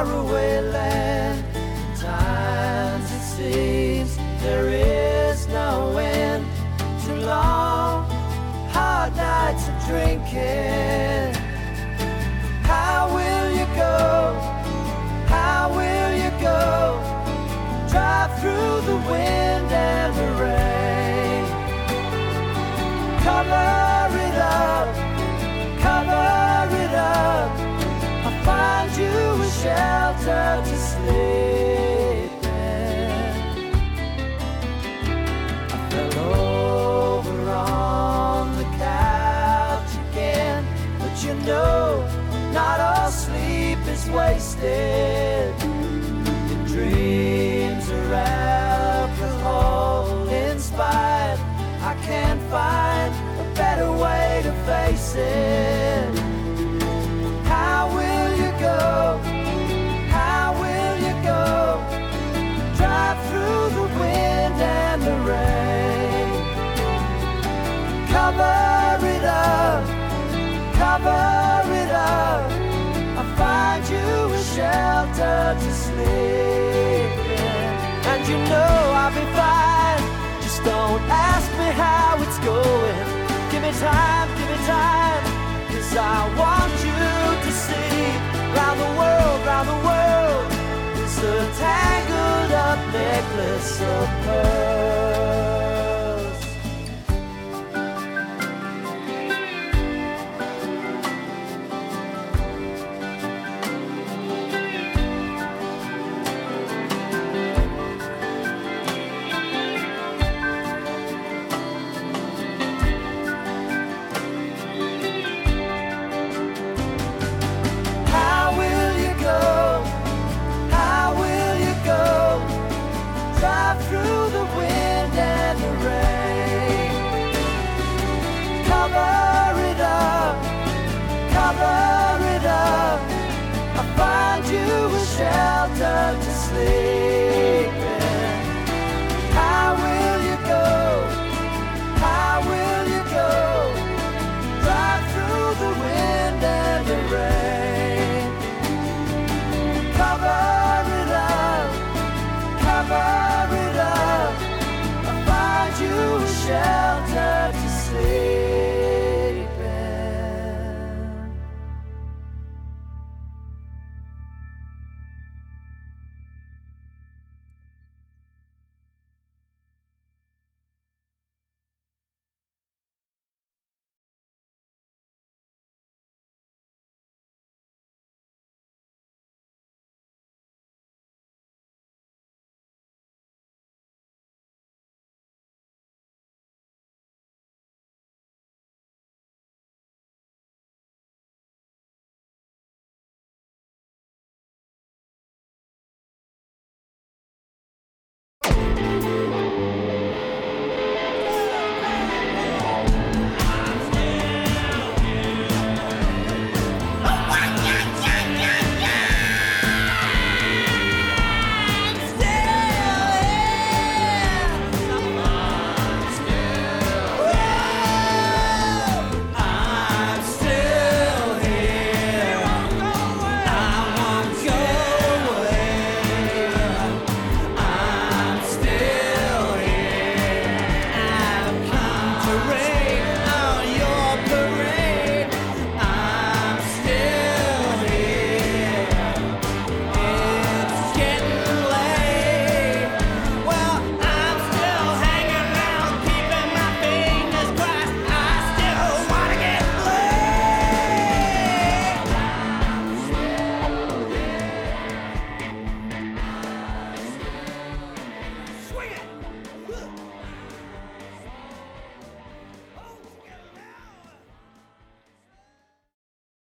faraway land. Times it seems there is no end to long, hard nights of drinking. How will you go? How will you go? Drive through the wind and the rain. Cover it up, cover it up. I'll find you a shelter to sleep in. I fell over on the couch again, but you know, not all sleep is wasted. Your dreams are alcohol inspired. I can't find a better way to face it. How will you go? How will you go? Drive through the wind and the rain. Cover it up, cover it up. I'll find you a shelter to sleep in. And you know I'll be fine. Just don't ask me how it's going. Give me time, 'cause I want you to see. Round the world, it's a tangled up necklace of pearls.